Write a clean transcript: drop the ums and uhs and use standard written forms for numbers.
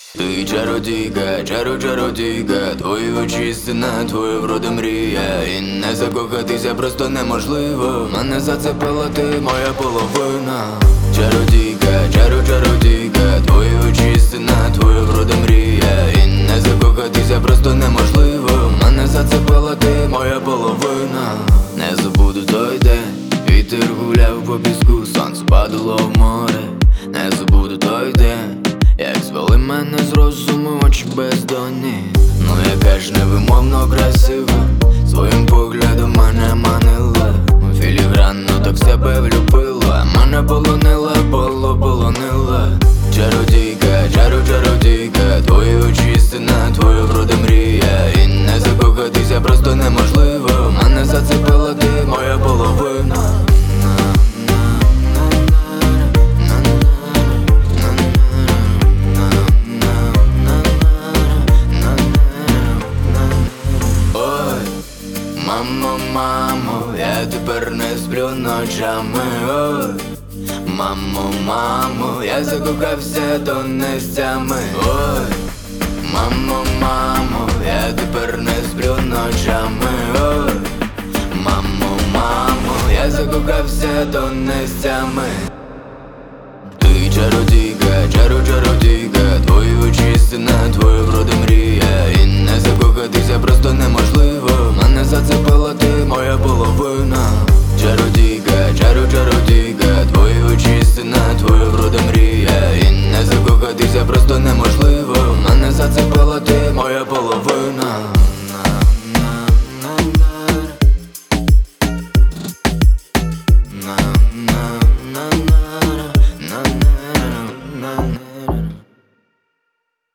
Ти чародійка, чародійка, твої очі стіна, твоя врода мрія. І не закохатися просто неможливо. Мене зацепила ти, моя половина. Чародійка, чародійка, твої очі стіна, твоя врода мрія. І не закохатися просто неможливо. Мене зацепила ти, моя половина. Не забуду той день, вітер гуляв по піску, сонце падало в море. Не забуду той день, як звели мене з розуму очі бездонні. Ну яка ж невимовно красива, своїм поглядом мене манила. Філігранно так себе влюбила, мене полонила, полонила. Чародійка, чародійка, твої очі стіна, твоя врода мрія. І не закохатися просто неможливо. Мене зацепила ти, моя половина. Мамо, я тепер не сплю ночами. Ой, мамо, я закохався до нестями. Ой, мамо, я тепер не сплю ночами. Ой, мамо, я закохався до нестями. Ти чародійка, чародійка, твої очі стіна, твоя врода мрія. І не закохатися просто неможливо. Мене зацепила ти, моя половина. Чародійка, чародійка, твої очі стіна, твоя врода мрія. І не закохатися просто неможливо. Мене зацепила ти, моя половина.